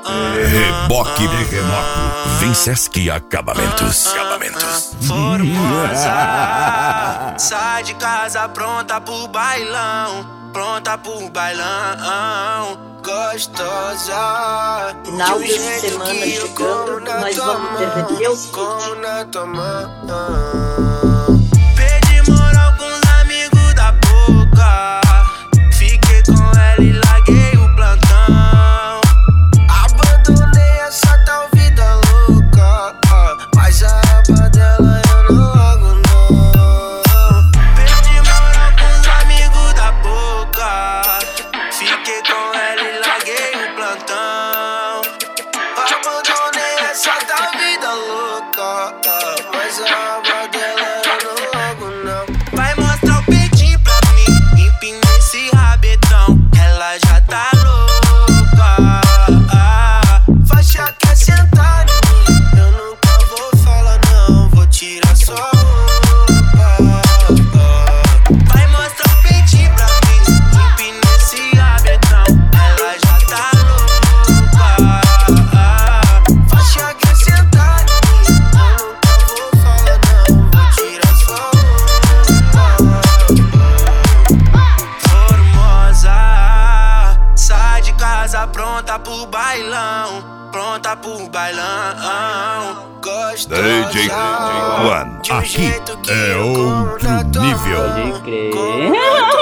Reboque Terremoto. Vinsesc Acabamentos. Formosa, sai de casa pronta pro bailão. Pronta pro bailão. Gostosa, Final de semana chegando, nós vamos ter Deus como na tua mão. Perdi moral com os amigos da boca. Fiquei com ela e larguei o plantão. Abandonei essa tal vida louca, mas a aba dela eu não largo não. Perdi moral com os amigos da boca. Fiquei com ela e larguei o plantão. Abandonei essa tal vida louca, mas a aba dela eu não largo não. Vai mostrar o peitinho pra mim, empina esse rabetão. Ela já tá louca. Faixa quer sentar em mim, eu nunca vou falar não. Vou tirar sua roupa. Vai mostrar o peitinho pra mim, empina esse rabetão. Ela já tá louca. Faixa quer sentar em mim, eu nunca vou falar não. Vou tirar sua roupa. Formosa, sai de casa pronta pro bailão. Pronta pro bailão. Gostosa, DJ One. de um Aqui jeito que é eu como outro na tua nível. mão. Pode crer. Como na tua